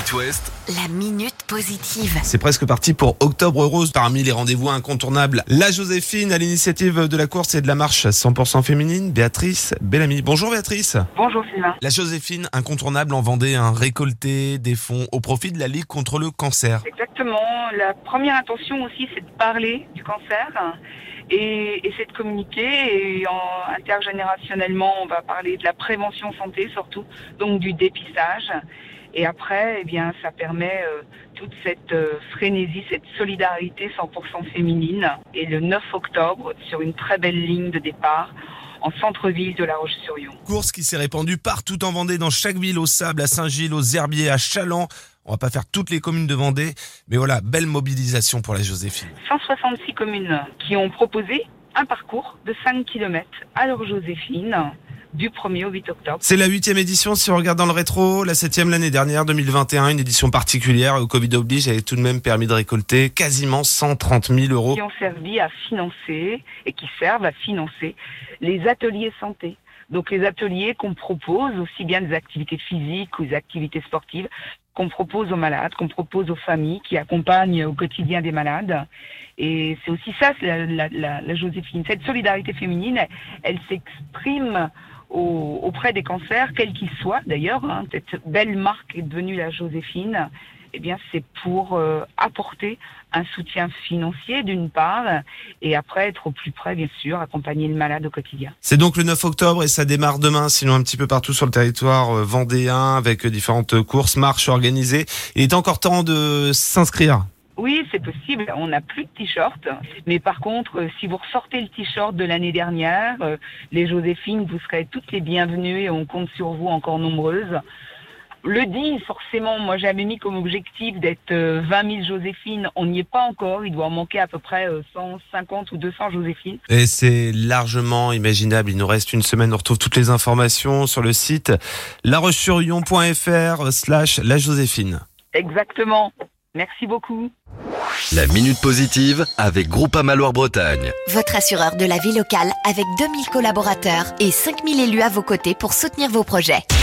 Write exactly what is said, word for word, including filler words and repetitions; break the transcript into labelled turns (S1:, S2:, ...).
S1: It West,
S2: la minute positive.
S3: C'est presque parti pour Octobre Rose. Parmi les rendez-vous incontournables, la Joséphine à l'initiative de la course et de la marche cent pour cent féminine, Béatrice Bellamy. Bonjour Béatrice.
S4: Bonjour Sylvain.
S3: La Joséphine incontournable en Vendée, a récolté des fonds au profit de la Ligue contre le cancer.
S4: Exactement. La première intention aussi, c'est de parler du cancer et, et c'est de communiquer. Et en, intergénérationnellement, on va parler de la prévention santé surtout, donc du dépistage. Et après, eh bien, ça permet euh, toute cette euh, frénésie, cette solidarité cent pour cent féminine. Et le neuf octobre, sur une très belle ligne de départ, en centre-ville de La Roche-sur-Yon.
S3: Course qui s'est répandue partout en Vendée, dans chaque ville, au Sable, à Saint-Gilles, aux Herbiers, à Chaland. On va pas faire toutes les communes de Vendée, mais voilà, belle mobilisation pour la Joséphine.
S4: cent soixante-six communes qui ont proposé un parcours de cinq kilomètres à leur Joséphine, du premier au huit octobre.
S3: C'est la huitième édition, si on regarde dans le rétro, la septième l'année dernière, deux mille vingt et un, une édition particulière, au Covid oblige, avait tout de même permis de récolter quasiment cent trente mille euros.
S4: Qui ont servi à financer, et qui servent à financer, les ateliers santé. Donc les ateliers qu'on propose, aussi bien des activités physiques ou des activités sportives, qu'on propose aux malades, qu'on propose aux familles qui accompagnent au quotidien des malades. Et c'est aussi ça, c'est la, la, la, la Joséphine. Cette solidarité féminine, elle, elle s'exprime au, auprès des cancers, quels qu'ils soient d'ailleurs. Hein, cette belle marque est devenue la Joséphine. Eh bien, c'est pour euh, apporter un soutien financier d'une part, et après être au plus près, bien sûr, accompagner le malade au quotidien.
S3: C'est donc le neuf octobre et ça démarre demain, sinon un petit peu partout sur le territoire euh, vendéen, avec euh, différentes courses, marches organisées. Il est encore temps de s'inscrire.
S4: Oui, c'est possible. On n'a plus de t-shirt. Mais par contre, euh, si vous ressortez le t-shirt de l'année dernière, euh, les Joséphines, vous serez toutes les bienvenues et on compte sur vous encore nombreuses. Le dix, forcément, moi j'avais mis comme objectif d'être vingt mille Joséphines. On n'y est pas encore. Il doit en manquer à peu près cent cinquante ou deux cents Joséphines.
S3: Et c'est largement imaginable. Il nous reste une semaine. On retrouve toutes les informations sur le site laroche-sur-yon point fr slash la Joséphine.
S4: Exactement. Merci beaucoup.
S1: la minute positive avec Groupama Loire-Bretagne.
S2: Votre assureur de la vie locale avec deux mille collaborateurs et cinq mille élus à vos côtés pour soutenir vos projets.